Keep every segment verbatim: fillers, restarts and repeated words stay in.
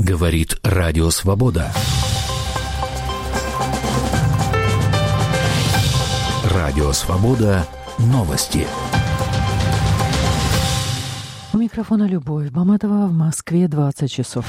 Говорит Радио Свобода. Радио Свобода. Новости. У микрофона Любовь Баматова. В Москве двадцать часов.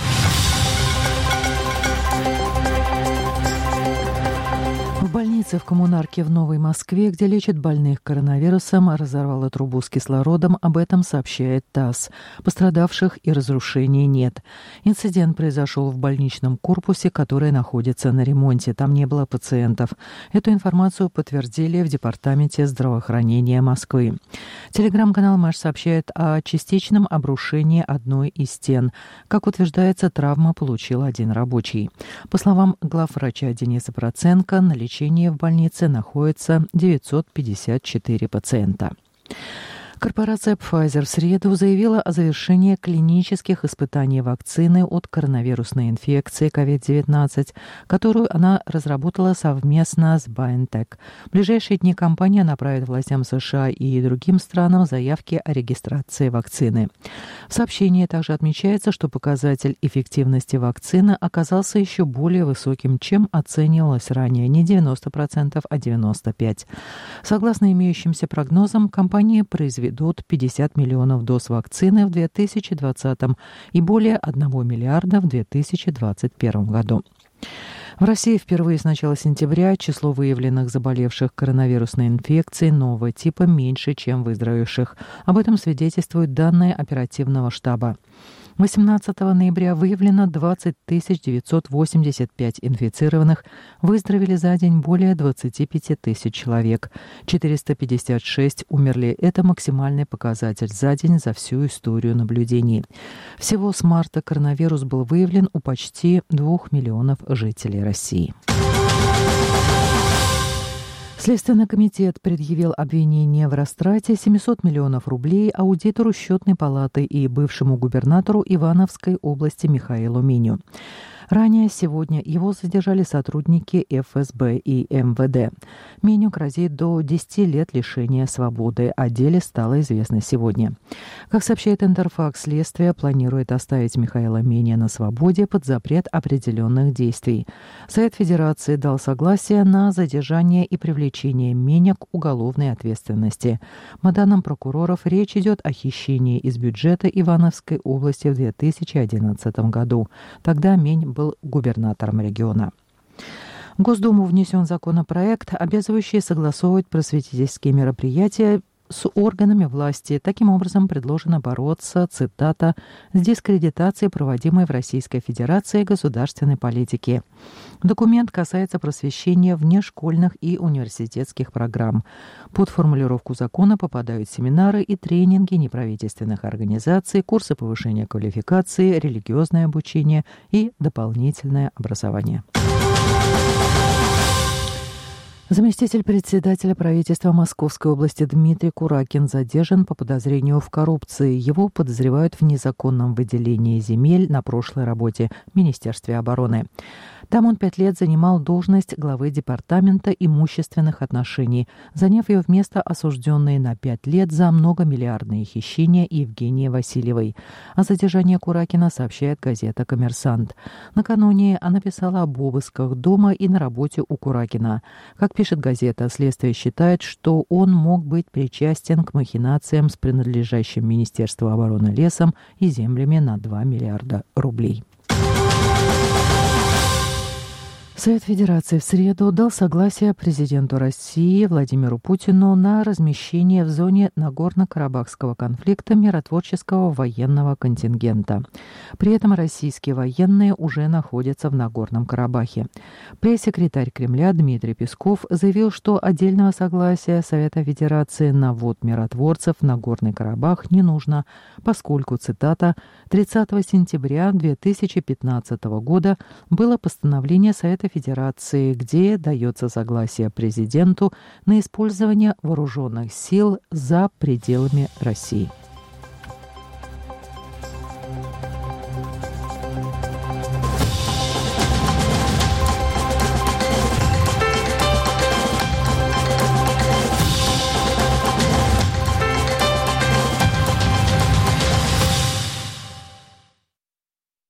В больнице в Коммунарке в Новой Москве, где лечат больных коронавирусом, разорвало трубу с кислородом. Об этом сообщает ТАСС. Пострадавших и разрушений нет. Инцидент произошел в больничном корпусе, который находится на ремонте. Там не было пациентов. Эту информацию подтвердили в Департаменте здравоохранения Москвы. Телеграм-канал Мэш сообщает о частичном обрушении одной из стен. Как утверждается, травму получил один рабочий. По словам главврача Дениса Проценко, на лечении в больнице находится девятьсот пятьдесят четыре пациента. Корпорация Pfizer в среду заявила о завершении клинических испытаний вакцины от коронавирусной инфекции ковид девятнадцать, которую она разработала совместно с BioNTech. В ближайшие дни компания направит властям США и другим странам заявки о регистрации вакцины. В сообщении также отмечается, что показатель эффективности вакцины оказался еще более высоким, чем оценивалось ранее, не девяносто процентов, а девяносто пять процентов. Согласно имеющимся прогнозам, компания произведет пятьдесят миллионов доз вакцины в две тысячи двадцатом и более одного миллиарда в две тысячи двадцать первом году. В России впервые с начала сентября число выявленных заболевших коронавирусной инфекцией нового типа меньше, чем выздоровевших. Об этом свидетельствуют данные оперативного штаба. восемнадцатого ноября выявлено двадцать тысяч девятьсот восемьдесят пять инфицированных, выздоровели за день более двадцать пять тысяч человек. четыреста пятьдесят шесть умерли. Это максимальный показатель за день за всю историю наблюдений. Всего с марта коронавирус был выявлен у почти двух миллионов жителей России. Следственный комитет предъявил обвинение в растрате семисот миллионов рублей аудитору Счетной палаты и бывшему губернатору Ивановской области Михаилу Миню. Ранее сегодня его задержали сотрудники эф эс бэ и эм вэ дэ. Миню грозит до десяти лет лишения свободы. О деле стало известно сегодня. Как сообщает Интерфакс, следствие планирует оставить Михаила Миня на свободе под запрет определенных действий. Совет Федерации дал согласие на задержание и привлечение Миня к уголовной ответственности. По данным прокуроров, речь идет о хищении из бюджета Ивановской области в две тысячи одиннадцатом году. Тогда Минь был был губернатором региона. В Госдуму внесен законопроект, обязывающий согласовывать просветительские мероприятия с органами власти. Таким образом, предложено бороться, цитата, с дискредитацией проводимой в Российской Федерации государственной политики. Документ касается просвещения внешкольных и университетских программ. Под формулировку закона попадают семинары и тренинги неправительственных организаций, курсы повышения квалификации, религиозное обучение и дополнительное образование. Заместитель председателя правительства Московской области Дмитрий Куракин задержан по подозрению в коррупции. Его подозревают в незаконном выделении земель на прошлой работе в Министерстве обороны. Там он пять лет занимал должность главы Департамента имущественных отношений, заняв ее вместо осужденной на пять лет за многомиллиардные хищения Евгении Васильевой. О задержании Куракина сообщает газета «Коммерсант». Накануне она писала об обысках дома и на работе у Куракина. Как пишет газета, следствие считает, что он мог быть причастен к махинациям с принадлежащим Министерству обороны лесом и землями на два миллиарда рублей. Совет Федерации в среду дал согласие президенту России Владимиру Путину на размещение в зоне Нагорно-Карабахского конфликта миротворческого военного контингента. При этом российские военные уже находятся в Нагорном Карабахе. Пресс-секретарь Кремля Дмитрий Песков заявил, что отдельного согласия Совета Федерации на ввод миротворцев в Нагорный Карабах не нужно, поскольку, цитата, тридцатого сентября две тысячи пятнадцатого года было постановление Совета Федерации, где дается согласие президенту на использование вооруженных сил за пределами России.